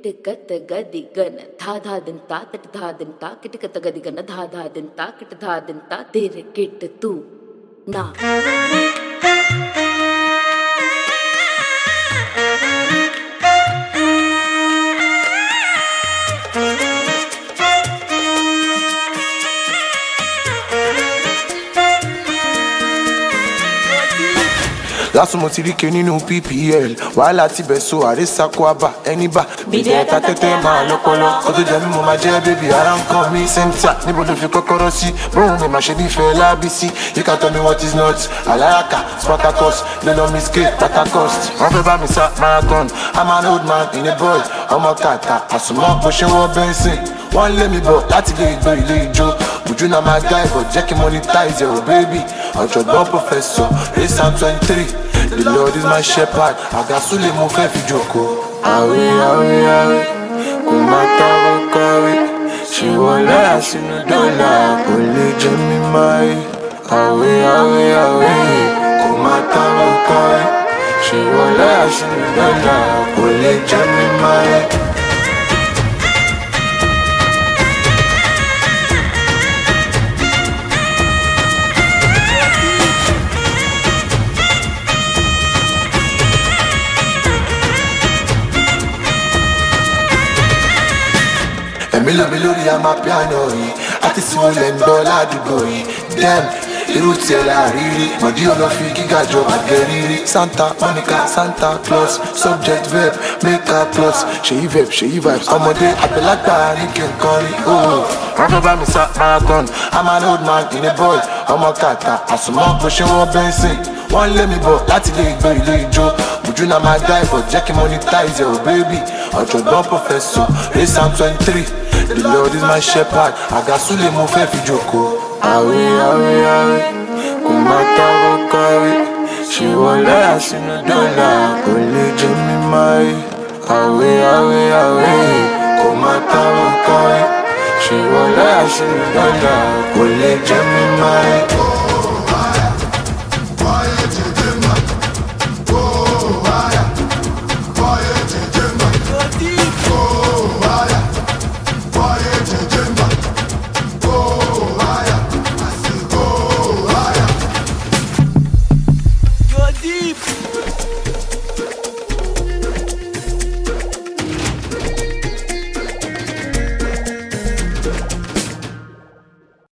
ಕಿಟಕತ ಗದಿಗನ ಧಾಧಾದಂತ ತಟಧಾದಂತ ಕಿಟಕತ ಗದಿಗನ ಧಾಧಾದಂತ ಕಿಟಧಾದಂತ ತೆರೆ ಕೆಟ್ಟು ನಾ Lásùn mo ti rí ké nínú PPL wàhálà ti bẹ̀ so àrísàkó àbá ẹni bá bìdẹ̀ ẹ̀ta tẹ́tẹ́ máa lọ́pọlọ kó tó jẹ́ mímọ́ máa jẹ́ bébì ara ń kàn mí sẹ́ńtà níbo ló fi kọ́kọ́rọ́ sí bóun ni màá ṣe nífẹ̀ẹ́ lábísí you can tell me what is not alayaka spartacus lẹ́lọ́ mi skate patacost wọ́n fẹ́ bá mi sá marathon I'm an old man in a boy ọmọ kàkà àsùnmọ́ bó ṣe wọ́ bẹ́ńsìn wọ́n lé mi bọ̀ láti lè gbé ilé ijó ojú náà máa guy but jẹ́ kí monetize your baby ọ̀jọ̀gbọ́n professor race am 23 the Lord is my shepherd àgàsúlẹ̀ mo fẹ́ fi jókòó. àwẹ̀ àwẹ̀ àwẹ̀ kò má tábọ̀ káwé ṣé wọ́n láyà sínú dọ́là kò lè jẹ́ mi máa yé. àwẹ̀ àwẹ̀ àwẹ̀ kò má tábọ̀ káwé ṣé wọ́n láyà sínú dọ́là kò lè jẹ́ mi máa yé. Èmi lórí amapiano yìí àti sinmi lẹ̀ ń gbọ́ ládùúgbò yìí dem irú tiẹ̀ láàrírí mọ̀dí ọlọ́fi gíga jọ àgẹ̀rírí Santa Monica Santa Claus subject verb make up plus ṣèyí verb ṣèyí vibes ọmọdé àgbàlagbà ní kí n kọrin ooo wọ́n fẹ́ bá mi sá marathon I'm an old man in a boy ọmọ kàkà àsùnmọ́ bó ṣe wọ́n bẹ́ńsìn wọ́n lé mi bọ̀ láti lè gbé ilé ijó ojú náà máa guy but jẹ́ kí monetize your baby ọ̀jọ̀gbọ́n professor race am 23 the Lord is my shepherd àgàsúlẹ̀ mo fẹ́ fi jókòó. àwẹ̀ àwẹ̀ àwẹ̀ kò má tábọ̀ káwé ṣé wọ́n láyà sínú dọ́là kò lè jẹ́ mi máa yé. àwẹ̀ àwẹ̀ àwẹ̀ kò má tábọ̀ káwé ṣé wọ́n láyà sínú dọ́là kò lè jẹ́ mi máa yé.